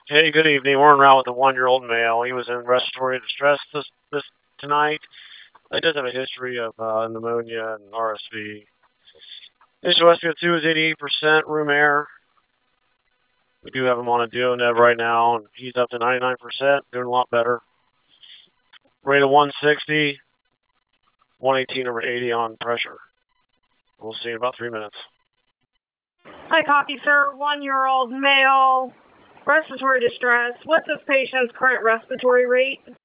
Hey, good evening. We're en route with a 1-year-old male. He was in respiratory distress this tonight. He does have a history of pneumonia and RSV. Initial SpO2 is 88% room air. We do have him on a DoNev right now, and he's up to 99%, doing a lot better. Rate of 160, 118/80 on pressure. We'll see in about 3 minutes. Hi, copy, sir. 1-year-old male, respiratory distress. What's this patient's current respiratory rate?